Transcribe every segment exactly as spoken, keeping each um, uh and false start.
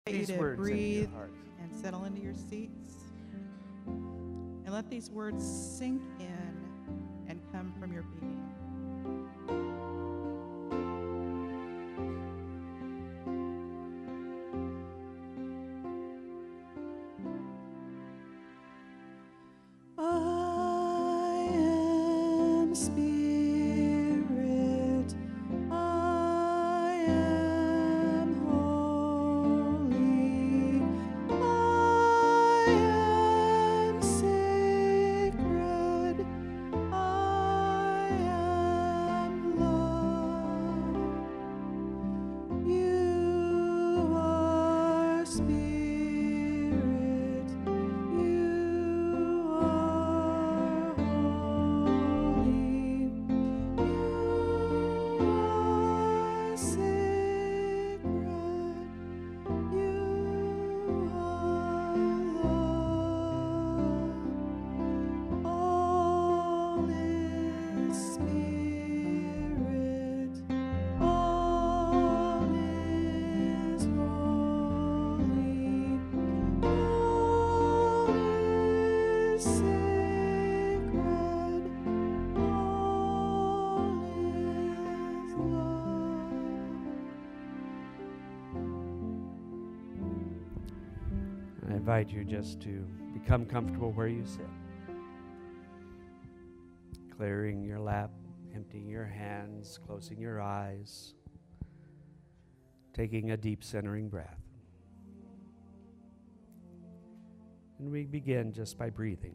I invite These you to words into your breathe heart. and settle into your seats. And let these words sink in and come from your being. I am spirit. I am holy. I am sacred. I am love. You are spirit. You are holy. You are sacred. You are love. All is spirit. All is holy. All is sacred. All is love. I invite you just to become comfortable where you sit. Clearing your lap, emptying your hands, closing your eyes, taking a deep centering breath. And we begin just by breathing.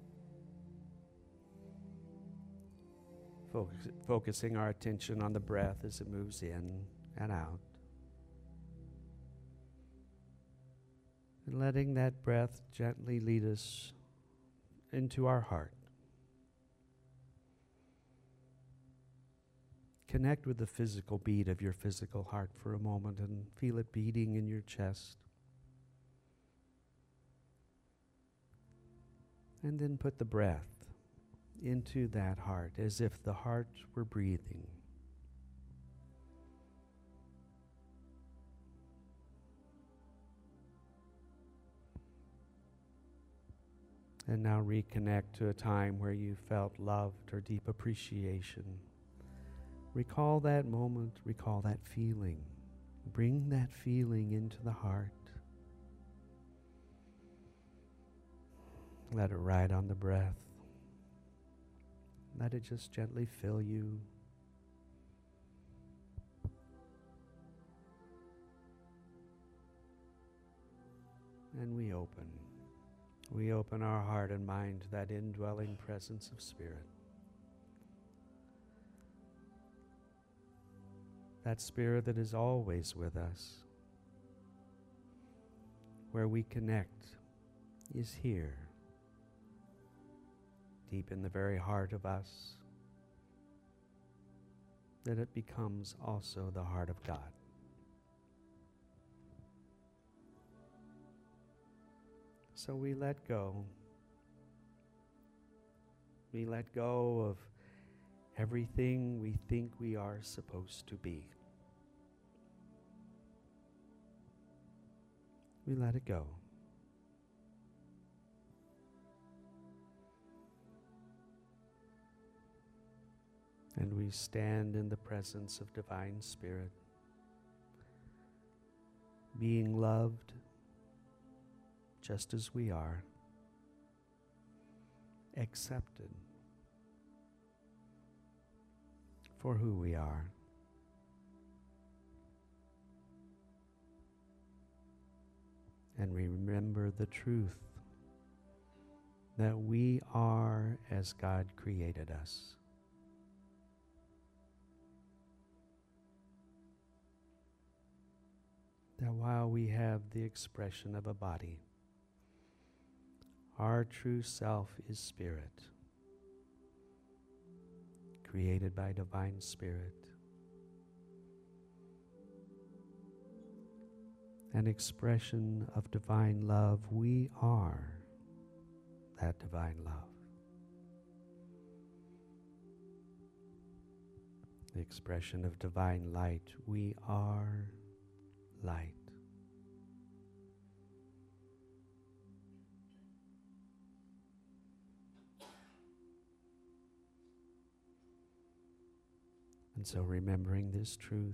Focus, focusing our attention on the breath as it moves in and out. And letting that breath gently lead us into our heart. Connect with the physical beat of your physical heart for a moment and feel it beating in your chest. And then put the breath into that heart as if the heart were breathing. And now reconnect to a time where you felt loved or deep appreciation. Recall that moment, recall that feeling. Bring that feeling into the heart. Let it ride on the breath. Let it just gently fill you. And we open. We open our heart and mind to that indwelling presence of Spirit. That Spirit that is always with us. Where we connect is here, deep in the very heart of us, that it becomes also the heart of God. So we let go. We let go of everything we think we are supposed to be. We let it go. And we stand in the presence of Divine Spirit, being loved just as we are, accepted for who we are. And we remember the truth that we are as God created us. That while we have the expression of a body, our true self is spirit, created by Divine Spirit, an expression of divine love. We are that divine love. The expression of divine light. We are light. And so, remembering this truth,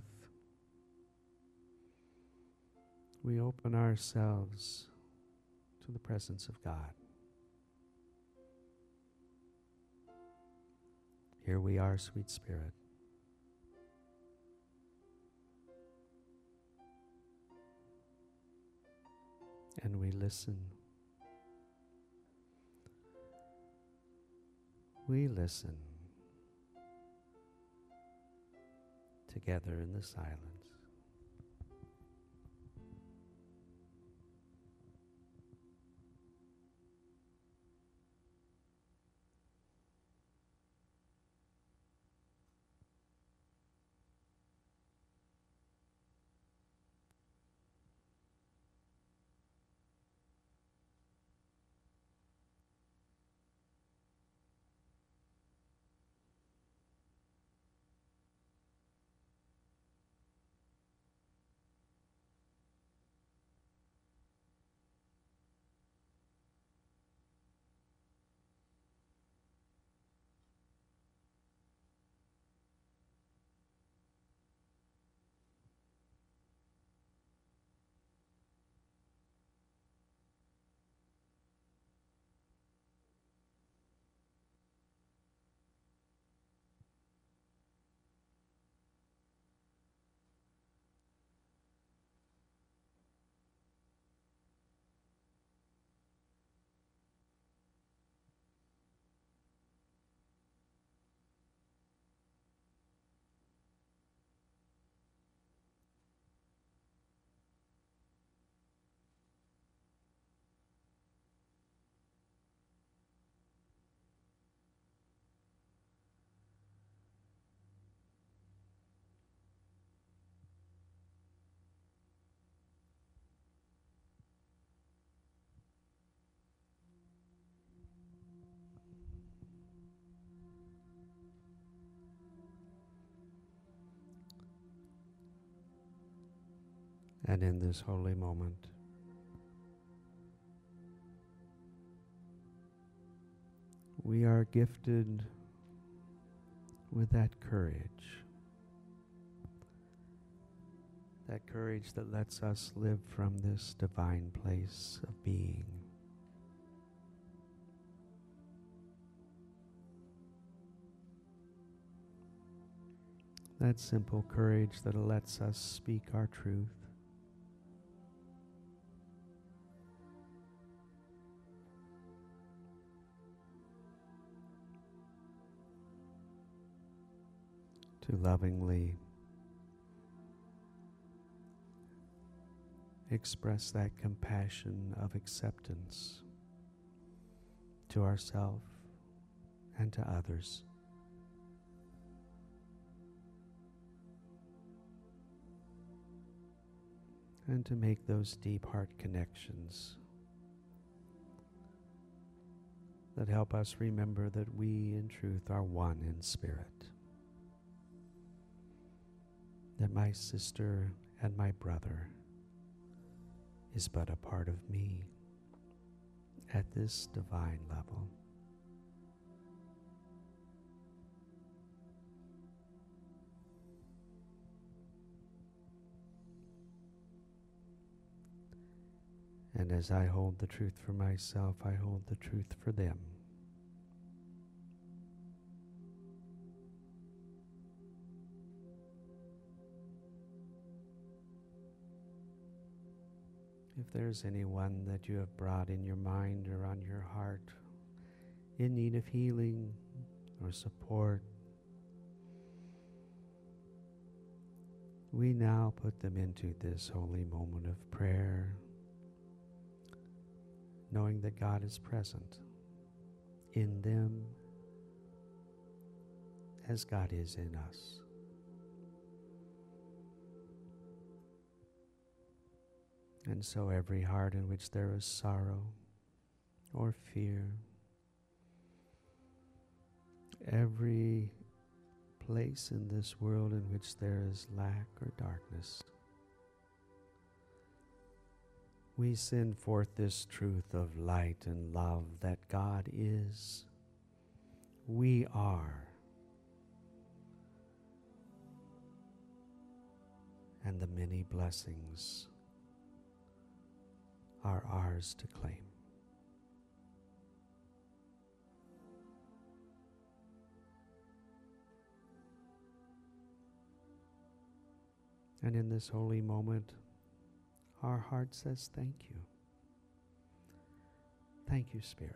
we open ourselves to the presence of God. Here we are, sweet Spirit. And we listen. We listen together in the silence. And in this holy moment, we are gifted with that courage. That courage that lets us live from this divine place of being. That simple courage that lets us speak our truth. To lovingly express that compassion of acceptance to ourselves and to others. And to make those deep heart connections that help us remember that we in truth are one in spirit. That my sister and my brother is but a part of me at this divine level. And as I hold the truth for myself, I hold the truth for them. If there's anyone that you have brought in your mind or on your heart in need of healing or support, we now put them into this holy moment of prayer, knowing that God is present in them as God is in us. And so every heart in which there is sorrow or fear, every place in this world in which there is lack or darkness, we send forth this truth of light and love that God is, we are, and the many blessings are ours to claim. And in this holy moment, our heart says thank you. Thank you, Spirit.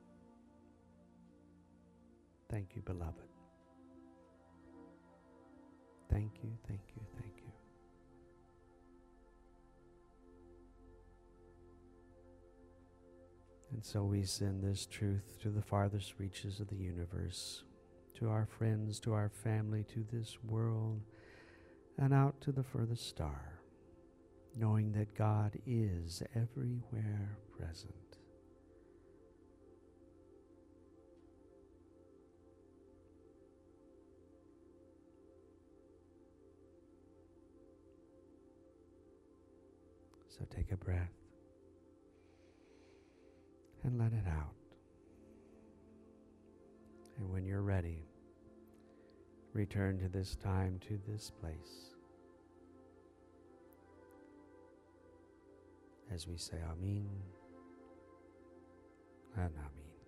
Thank you, beloved. Thank you, thank you, thank you. And so we send this truth to the farthest reaches of the universe, to our friends, to our family, to this world, and out to the furthest star, knowing that God is everywhere present. So take a breath and let it out. And when you're ready, return to this time, to this place, as we say Amen and Amen.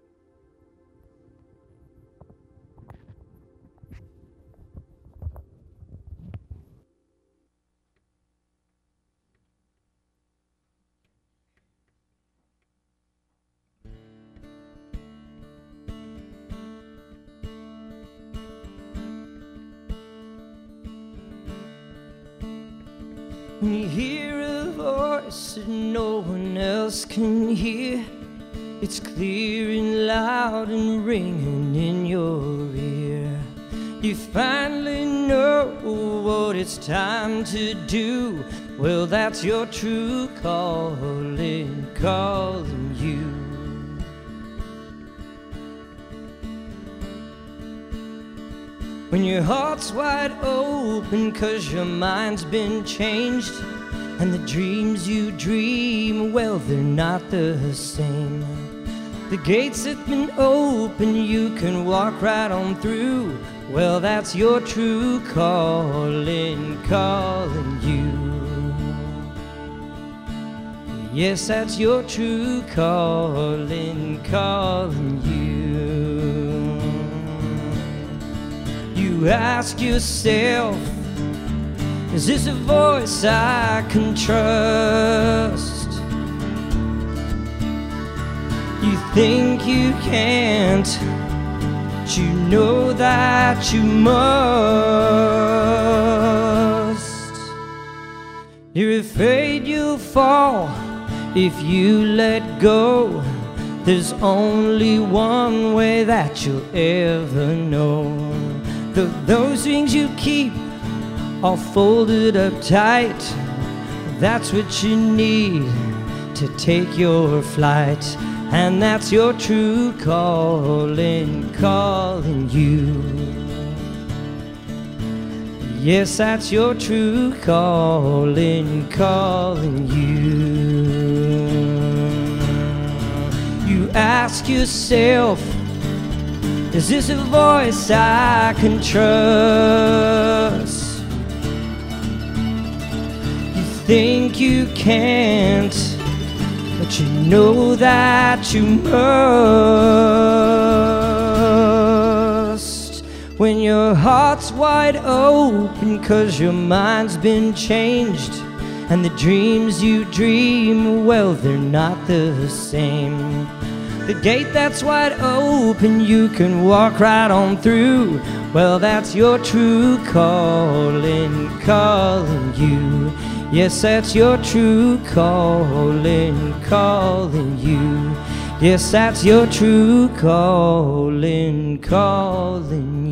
When you hear a voice that no one else can hear, it's clear and loud and ringing in your ear. You finally know what it's time to do. Well, that's your true calling, calling you. When your heart's wide open 'cause your mind's been changed, and the dreams you dream, well, they're not the same. The gates have been open, you can walk right on through. Well, that's your true calling, calling you. Yes, that's your true calling, calling you. You ask yourself, is this a voice I can trust? You think you can't, but you know that you must. You're afraid you'll fall if you let go. There's only one way that you'll ever know. Th- those things you keep all folded up tight, that's what you need to take your flight. And that's your true calling, calling you. Yes, that's your true calling, calling you. You ask yourself, is this a voice I can trust? You think you can't, but you know that you must. When your heart's wide open 'cause your mind's been changed, and the dreams you dream, well, they're not the same. The gate that's wide open, you can walk right on through. Well, that's your true calling, calling you. Yes, that's your true calling, calling you. Yes, that's your true calling, calling you.